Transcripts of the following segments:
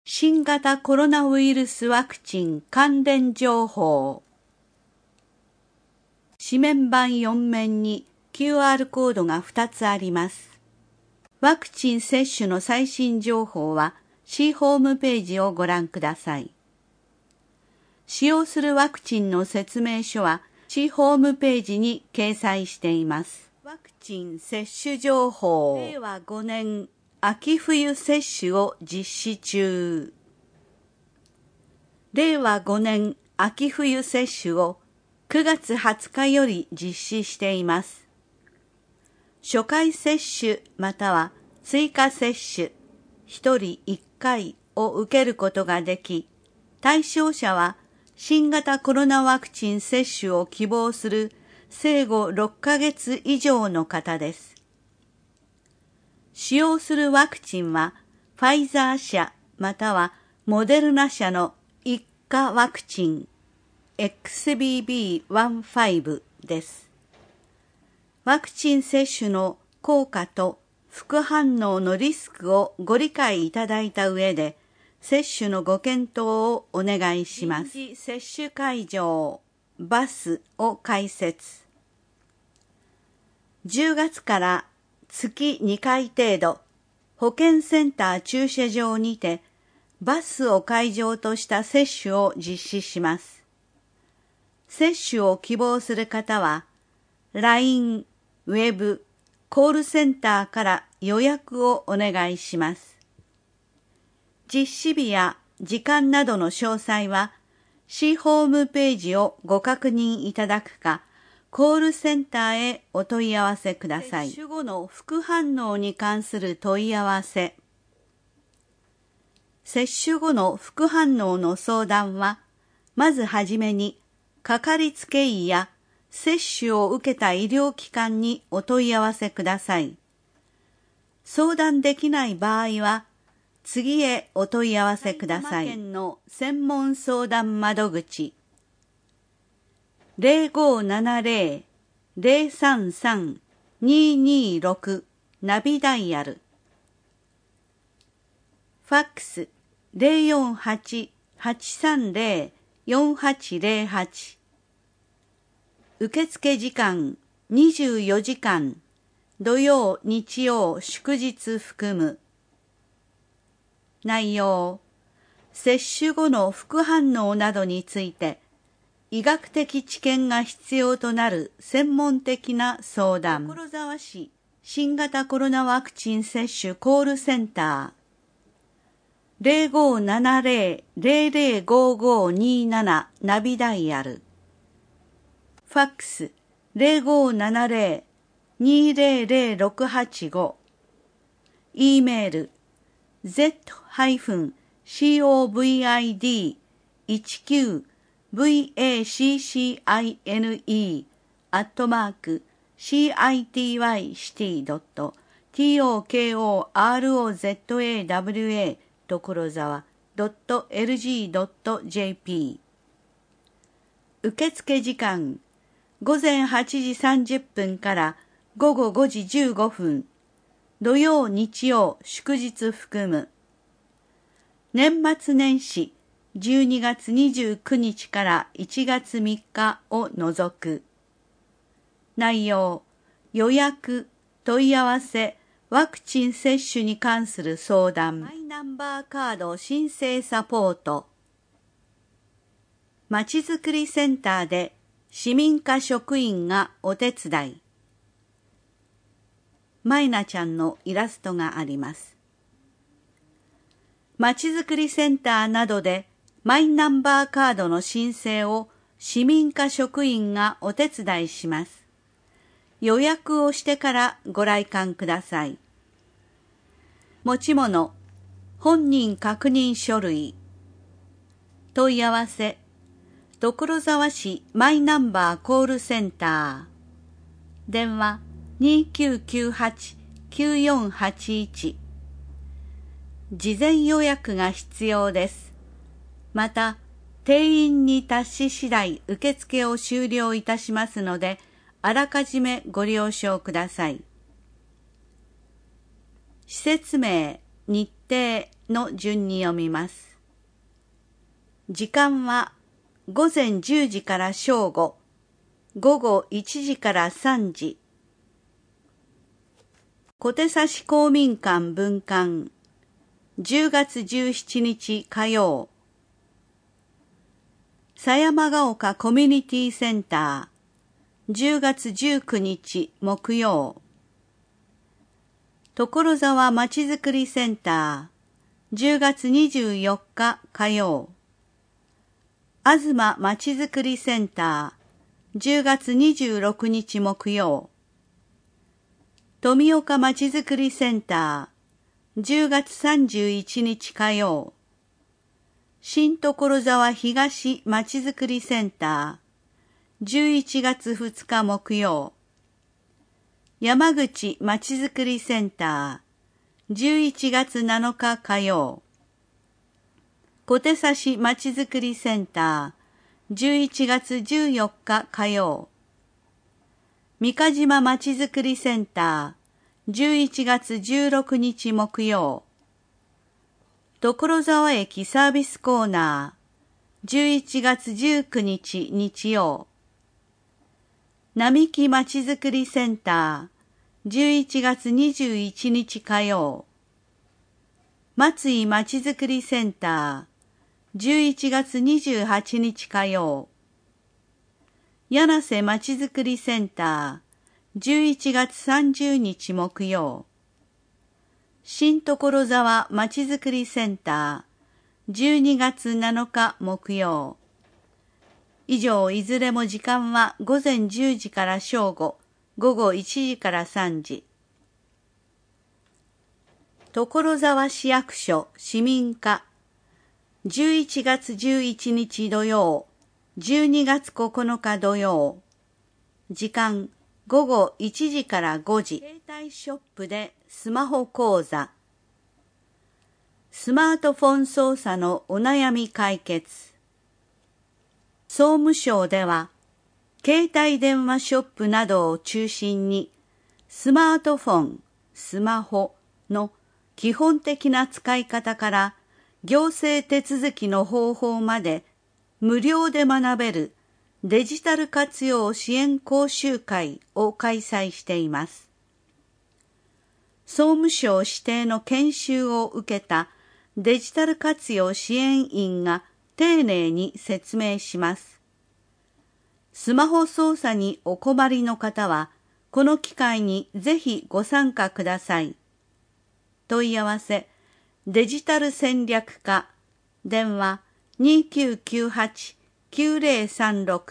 新型コロナウイルスワクチン関連情報。紙面板4面に QR コードが2つあります。ワクチン接種の最新情報は市ホームページをご覧ください。使用するワクチンの説明書は市ホームページに掲載しています。ワクチン接種情報。令和5年秋冬接種を実施中。令和5年秋冬接種を9月20日より実施しています。初回接種または追加接種1人1回を受けることができ、対象者は新型コロナワクチン接種を希望する生後6ヶ月以上の方です。使用するワクチンはファイザー社またはモデルナ社の一価ワクチン XBB.1.5 です。ワクチン接種の効果と副反応のリスクをご理解いただいた上で、接種のご検討をお願いします。臨時接種会場、バスを開設。10月から月2回程度、保健センター駐車場にて、バスを会場とした接種を実施します。接種を希望する方は、LINE、ウェブ、コールセンターから予約をお願いします。実施日や時間などの詳細は、市ホームページをご確認いただくか、コールセンターへお問い合わせください。接種後の副反応に関する問い合わせ。接種後の副反応の相談は、まずはじめに、かかりつけ医や接種を受けた医療機関にお問い合わせください。相談できない場合は、次へお問い合わせください。埼玉県の専門相談窓口。0570-033-226ナビダイヤル。ファックス 048-830-4808。受付時間24時間、土曜、日曜、祝日含む。内容、接種後の副反応などについて、医学的知見が必要となる専門的な相談。所沢市新型コロナワクチン接種コールセンター 0570-005527 ナビダイヤル。ファックス 0570-200-685。E メール z-vaccine@citycity.tokorozawa.lg.jp。 受付時間午前8時30分から午後5時15分、土曜、日曜、祝日含む。年末年始12月29日から1月3日を除く。内容、予約、問い合わせ、ワクチン接種に関する相談。マイナンバーカード申請サポート。まちづくりセンターで市民課職員がお手伝い。マイナちゃんのイラストがあります。まちづくりセンターなどでマイナンバーカードの申請を市民課職員がお手伝いします。予約をしてからご来館ください。持ち物、本人確認書類。問い合わせ、所沢市マイナンバーコールセンター。電話2998-9481。事前予約が必要です。また、定員に達し次第受付を終了いたしますので、あらかじめご了承ください。施設名、日程、 の順に読みます。時間は午前10時から正午、午後1時から3時。小手指公民館分館、10月17日火曜。狭山ヶ丘コミュニティセンター、10月19日木曜。所沢まちづくりセンター、10月24日火曜。東まちづくりセンター、10月26日木曜。富岡まちづくりセンター、10月31日火曜。新所沢東まちづくりセンター、11月2日木曜。山口まちづくりセンター、11月7日火曜。小手指まちづくりセンター、11月14日火曜。三ヶ島まちづくりセンター、11月16日木曜。所沢駅サービスコーナー、11月19日日曜。並木まちづくりセンター、11月21日火曜。松井まちづくりセンター、11月28日火曜。柳瀬まちづくりセンター、11月30日木曜。新所沢まちづくりセンター、12月7日木曜。以上、いずれも時間は午前10時から正午、午後1時から3時。所沢市役所市民課、11月11日土曜、12月9日土曜。時間、午後1時から5時。携帯ショップでスマホ講座。スマートフォン操作のお悩み解決。総務省では、携帯電話ショップなどを中心に、スマートフォン、スマホの基本的な使い方から行政手続きの方法まで無料で学べるデジタル活用支援講習会を開催しています。総務省指定の研修を受けたデジタル活用支援員が丁寧に説明します。スマホ操作にお困りの方は、この機会にぜひご参加ください。問い合わせ、デジタル戦略課、電話2998-9036。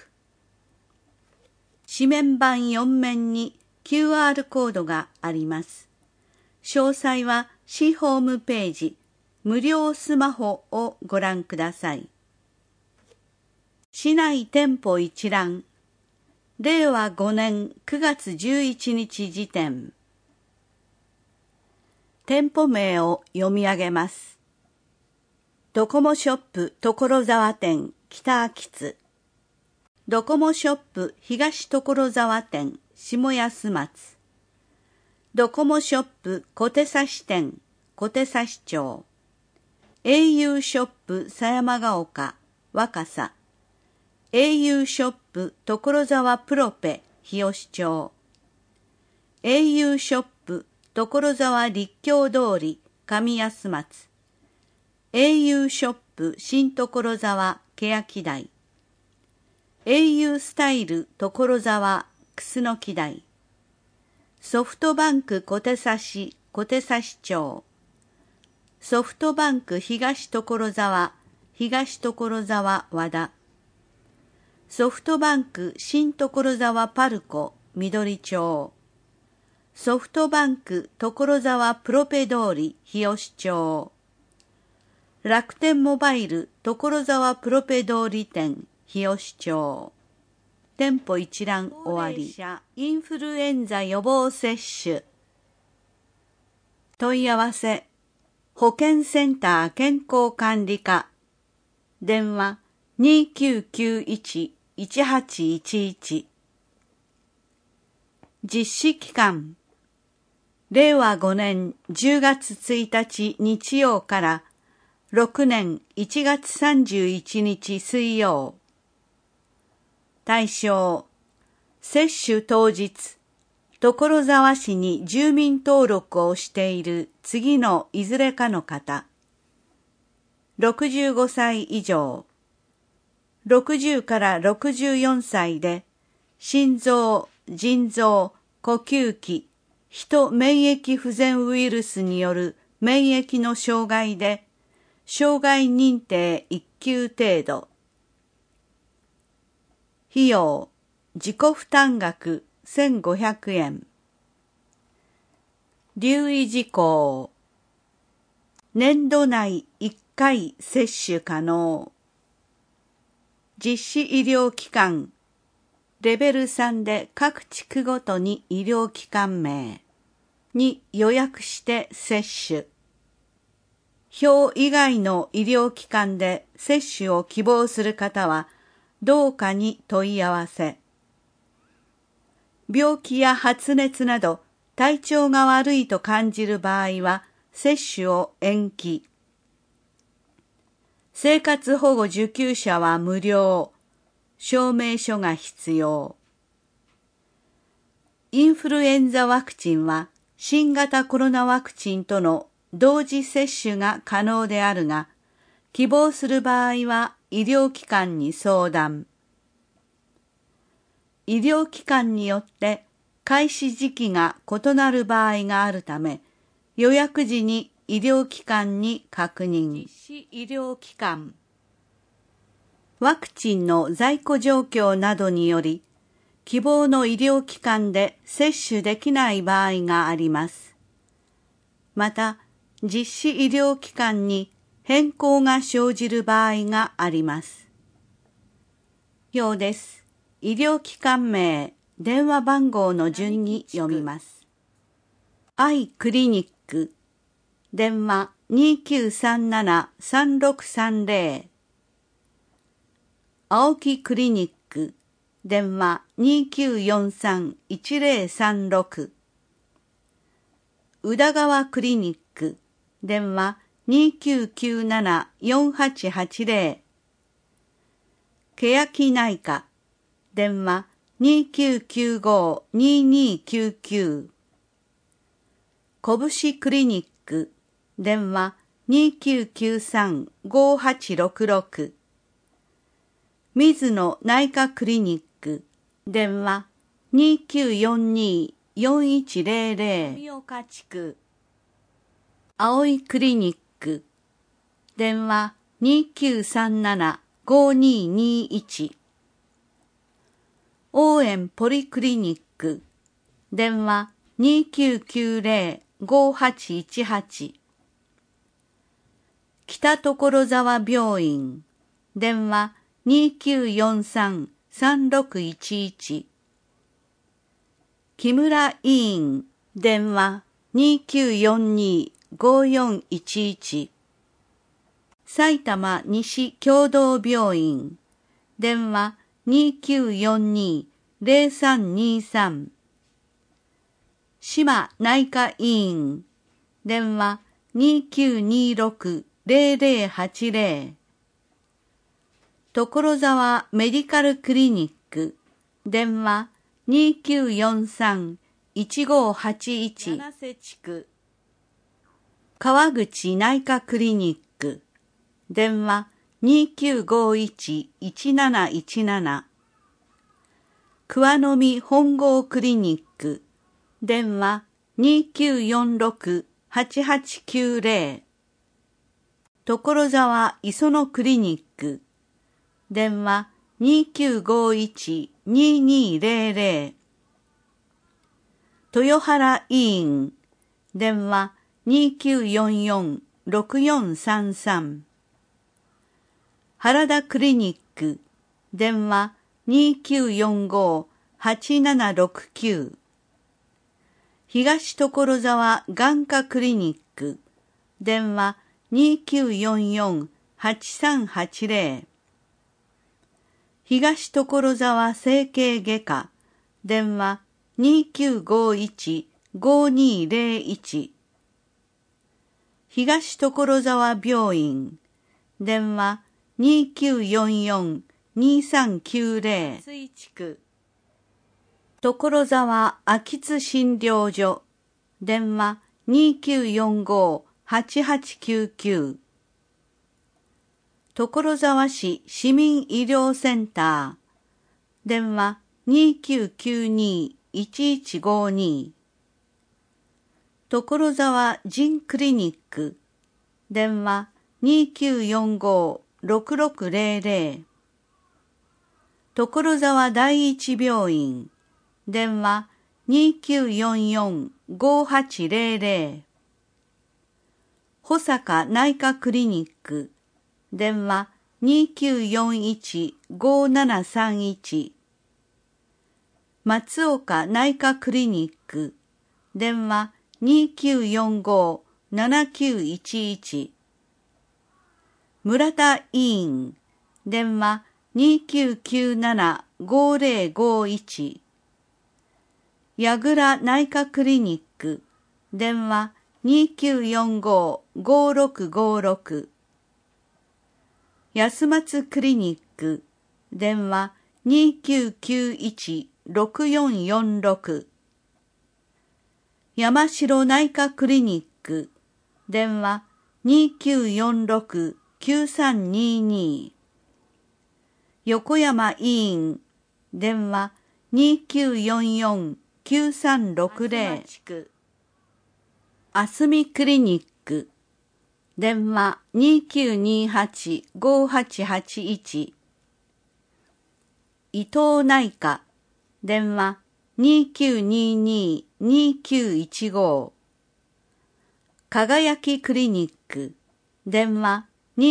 紙面板4面に QR コードがあります。詳細は市ホームページ、無料スマホをご覧ください。市内店舗一覧。令和5年9月11日時点。店舗名を読み上げます。ドコモショップ所沢店北秋津。ドコモショップ東所沢店下安松。ドコモショップ小手指店小手指町。au ショップ狭山ヶ丘若狭。au ショップ所沢プロペ日吉町。au ショップ所沢立教通り上安松。au ショップ新所沢欅台。au スタイル所沢楠木台。ソフトバンク小手指町。ソフトバンク東所沢和田。ソフトバンク新所沢パルコ緑町。ソフトバンク所沢プロペ通り日吉町。楽天モバイル所沢プロペ通り店日吉町。店舗一覧終わり。インフルエンザ予防接種。問い合わせ。保健センター健康管理課。電話2991-1811。実施期間。令和5年10月1日日曜から 6年1月31日水曜。対象、接種当日、所沢市に住民登録をしている次のいずれかの方。65歳以上。60から64歳で、心臓、腎臓、呼吸器、人免疫不全ウイルスによる免疫の障害で、障害認定1級程度。費用、自己負担額1500円。留意事項。年度内1回接種可能。実施医療機関。レベル3で各地区ごとに医療機関名。に予約して接種。表以外の医療機関で接種を希望する方は、どうかに問い合わせ。病気や発熱など体調が悪いと感じる場合は、接種を延期。生活保護受給者は無料。証明書が必要。インフルエンザワクチンは、新型コロナワクチンとの同時接種が可能であるが、希望する場合は医療機関に相談。医療機関によって開始時期が異なる場合があるため、予約時に医療機関に確認。実施医療機関。ワクチンの在庫状況などにより、希望の医療機関で接種できない場合があります。また、実施医療機関に変更が生じる場合があります。表です。医療機関名、電話番号の順に読みます。愛クリニック、電話2937-3630。青木クリニック、電話2943-1036。宇田川クリニック、電話2997-4880。欅内科、電話2995-2299。拳クリニック、電話2993-5866。水野内科クリニック、電話2942-4100。富岡地区。葵クリニック、電話2937-5221。応援ポリクリニック、電話2990-5818。北所沢病院、電話2943-3611。木村医院、電話2942-5411。埼玉西共同病院、電話2942-0323。島内科医院、電話2926-0080。所沢メディカルクリニック、電話2943-1581。七瀬地区。川口内科クリニック、電話2951-1717。桑の実本郷クリニック、電話2946-8890。所沢磯野クリニック、電話2951-2200。豊原医院、電話2944-6433。原田クリニック、電話2945-8769。東所沢眼科クリニック、電話2944-8380。東所沢整形外科、電話2951-5201。東所沢病院、 電話2944-2390。松井地区所沢秋津診療所電話2945-8899。所沢市市民医療センター電話2992-1152。所沢腎クリニック電話2945-6600。所沢第一病院電話2944-5800。保坂内科クリニック電話2941-5731。松岡内科クリニック電話2945-7911。村田医院電話2997-5051。矢倉内科クリニック電話2945-5656。安松クリニック電話2991-6446。山城内科クリニック電話2946-9322。横山医院電話2944-9360。あすみクリニック電話2928-5881。伊藤内科電話2922-2915。輝きクリニック電話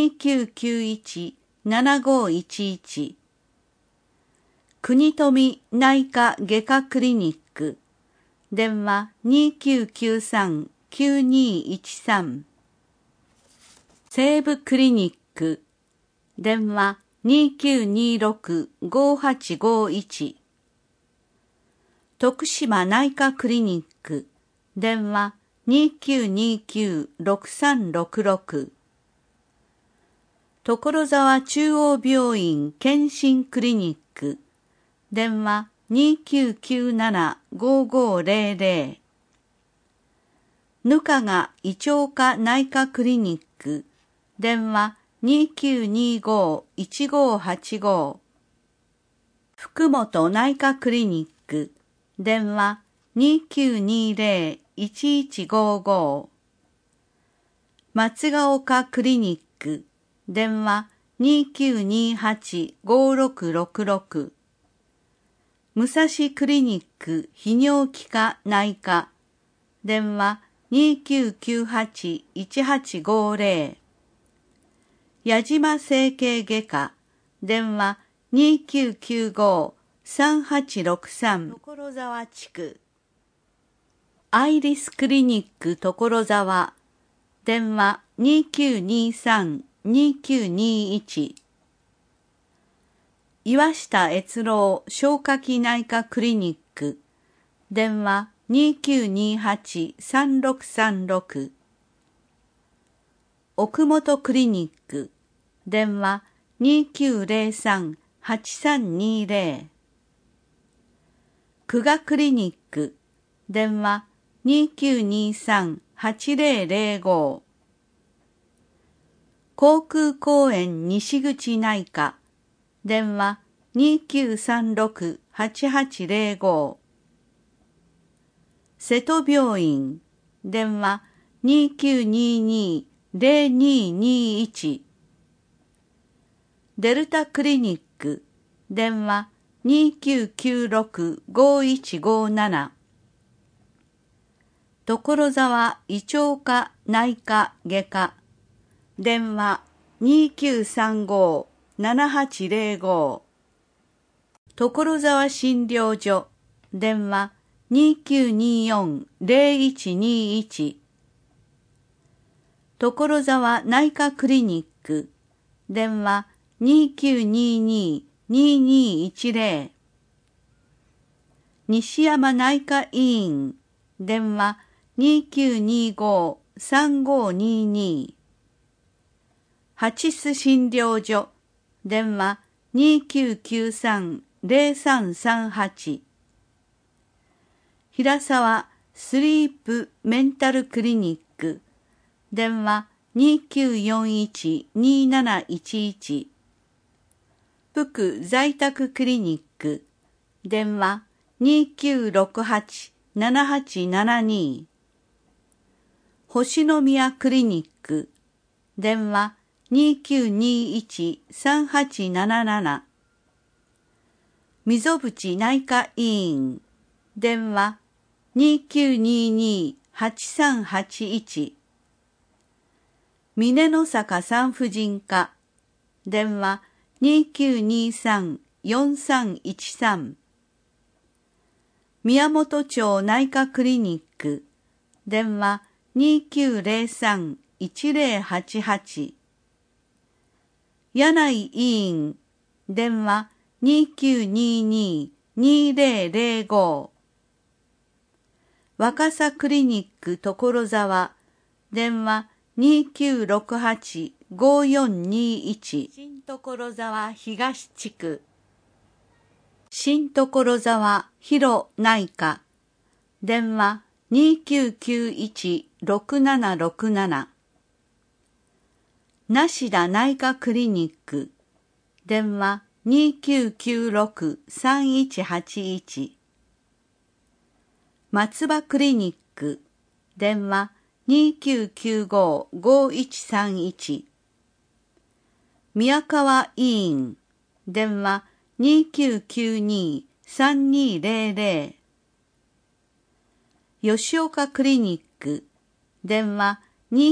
2991-7511。国富内科外科クリニック電話2993-9213。西部クリニック電話2926-5851。徳島内科クリニック電話2929-6366。所沢中央病院健診クリニック電話2997-5500。ぬかが胃腸科内科クリニック電話2925-1585。福本内科クリニック電話2920-1155。松ヶ丘クリニック電話2928-5666。武蔵クリニック泌尿器科内科電話2998-1850。矢島整形外科電話2995-3863。所沢地区アイリスクリニック所沢電話2923-2921。岩下越郎消化器内科クリニック電話2928-3636。奥本クリニック電話2903-8320。久我クリニック電話2923-8005。航空公園西口内科電話2936-8805。瀬戸病院電話2922-0221。デルタクリニック電話2996-5157。所沢胃腸科内科外科電話2935-7805。所沢診療所電話2924-0121。所沢内科クリニック電話2922-2210。西山内科医院電話2925-3522。 ハチス診療所、電話2993-0338。平沢スリープメンタルクリニック、電話2941-2711。福在宅クリニック、電話2968-7872。星宮クリニック、電話2921-3877。溝淵内科医院、電話2922-8381。峰の坂産婦人科、電話2923-4313。宮本町内科クリニック、電話2903-1088。柳井医院、電話2922-2005。若狭クリニック所沢、電話2968-5421。新所沢東地区、新所沢広内科、電話2991-6767。梨田内科クリニック、電話2996-3181。松葉クリニック、電話2995-5131。宮川医院、電話2992-3200。吉岡クリニック、電話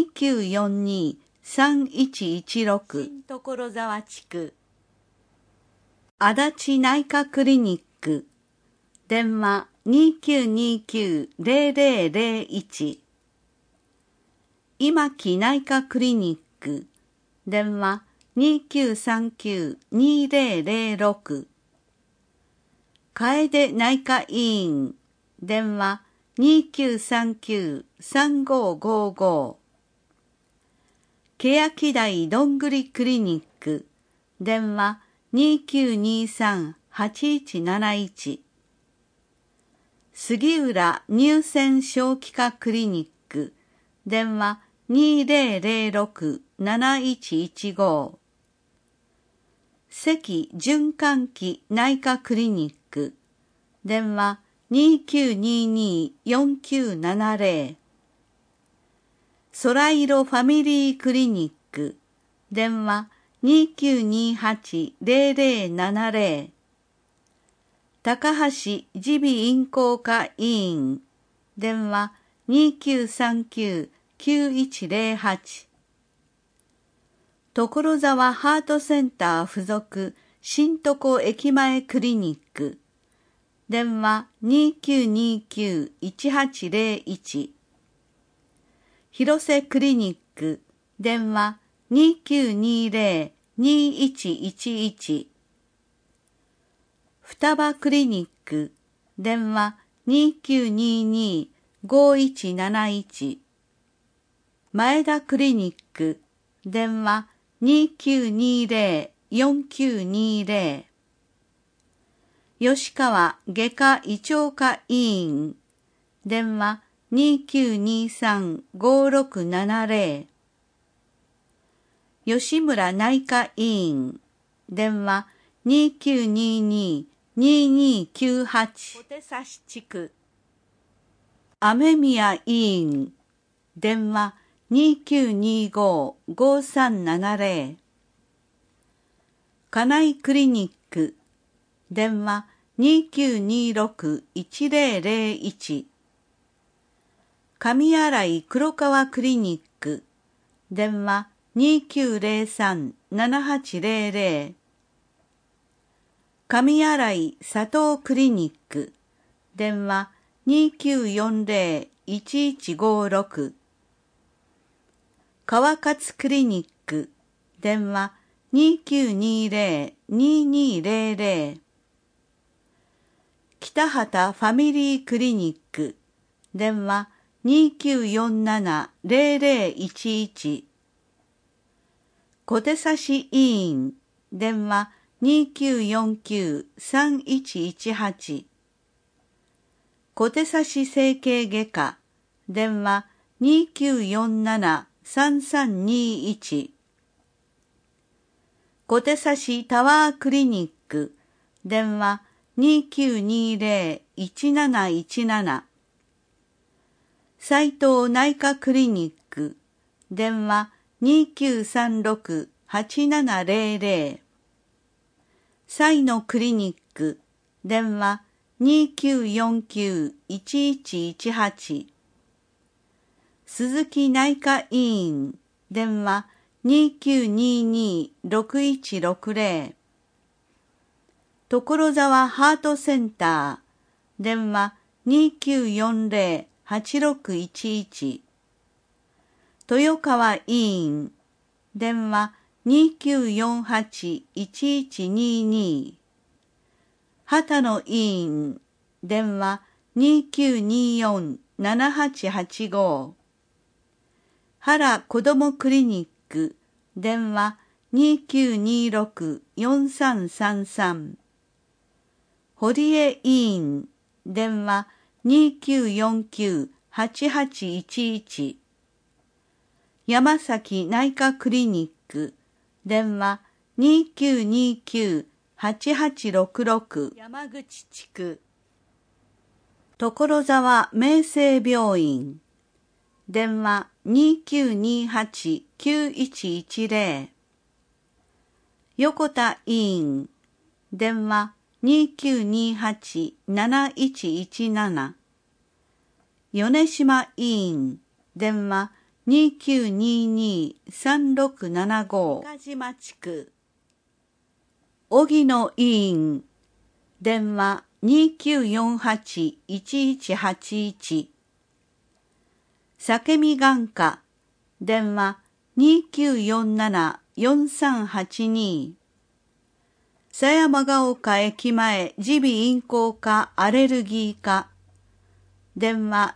2942-3116。新所沢地区、足立内科クリニック、電話2929-0001。今木内科クリニック、電話2939-2006。楓内科医院、電話2939-3555。欅台どんぐりクリニック、電話2923-8171。杉浦乳腺小児科クリニック、電話2006-7115。関循環器内科クリニック、電話2922-4970。空色ファミリークリニック、電話2928-0070。高橋耳鼻咽喉科医院、電話2939-9108。所沢ハートセンター附属新床駅前クリニック、電話2929-1801。広瀬クリニック、電話2920-2111。双葉クリニック、電話2922-5171。前田クリニック、電話2920-4920。吉川外科胃腸科医院、電話2923-5670。吉村内科医院、電話2922-2298。小手指地区、雨宮医院、電話2925-5370。金井クリニック、電話2926-1001。上新井黒川クリニック、電話2903-7800。上新井佐藤クリニック、電話2940-1156。川勝クリニック、電話2920-2200。北畑ファミリークリニック、電話2947-0011。 小手指委員電話 2949-3118 小手指整形外科電話 2947-3321 小手指タワークリニック電話 2920-1717 斉藤内科クリニック電話 2936-8700 彩のクリニック電話 2949-1118 鈴木内科医院電話 2922-6160 所沢ハートセンター電話 2940-8611 豊川医院電話 2948-1122 畑野医院電話 2924-7885 原子どもクリニック電話 2926-4333 堀江医院電話 2949-8811 山崎内科クリニック電話 2929-8866 山口地区所沢明生病院電話 2928-9110 横田医院電話 2928-7117 米島医院電話 2922-3675 中島地区荻野医院電話 2948-1181 酒見眼科電話 2947-4382 狭山ヶ丘駅前耳鼻咽喉科アレルギー科電話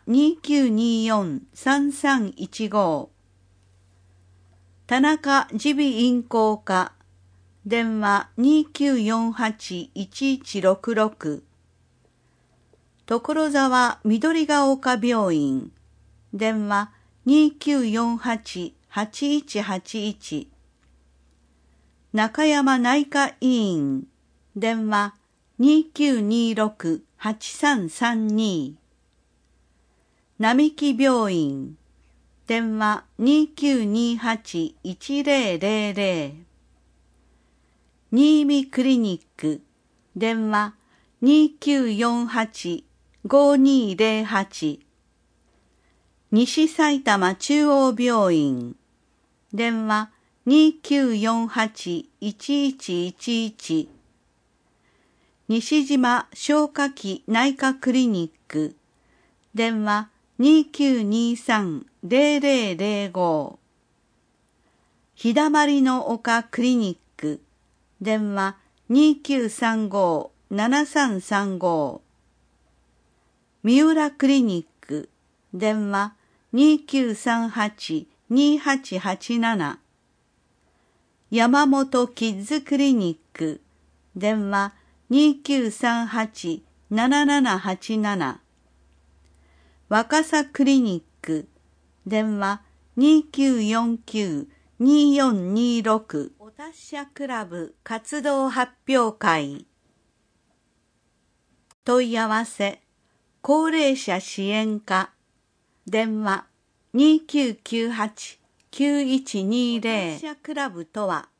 2924-3315 田中耳鼻咽喉科電話 2948-1166 所沢緑が丘病院電話 2948-8181 中山内科医院電話 2926-8332 並木病院電話 2928-1000 新見クリニック電話 2948-5208 西埼玉中央病院電話 2948-1111 西島消化器内科クリニック電話 2923-0005 日だまりの丘クリニック電話 2935-7335 三浦クリニック電話 2938-2887 山本キッズクリニック電話 2938-7787 若狭クリニック電話 2949-2426 お達者クラブ活動発表会問い合わせ高齢者支援課電話 2998-9120 お達者クラブとは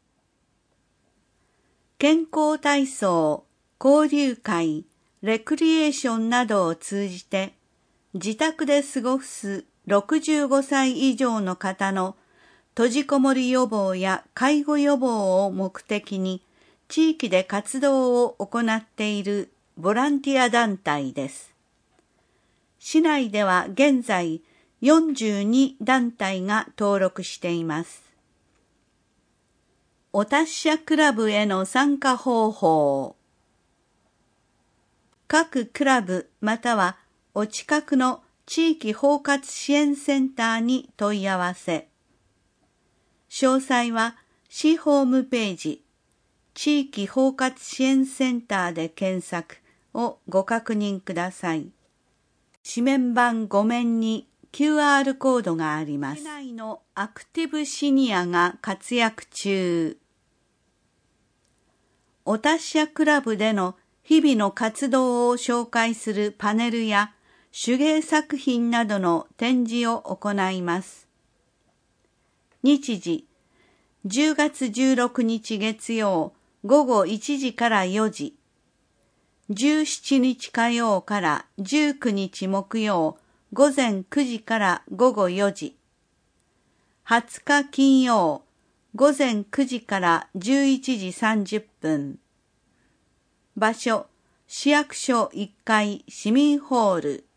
健康体操、交流会、レクリエーションなどを通じて自宅で過ごす65歳以上の方の閉じこもり予防や介護予防を目的に地域で活動を行っているボランティア団体です。市内では現在42団体が登録しています。お達者クラブへの参加方法。各クラブまたはお近くの地域包括支援センターに問い合わせ。詳細は市ホームページ、地域包括支援センターで検索をご確認ください。紙面板5面に QR コードがあります。市内のアクティブシニアが活躍中。お達者クラブでの日々の活動を紹介するパネルや手芸作品などの展示を行います。日時、10月16日月曜午後1時から4時、17日火曜から19日木曜午前9時から午後4時、20日金曜午前9時から11時30分。場所、市役所1階市民ホール。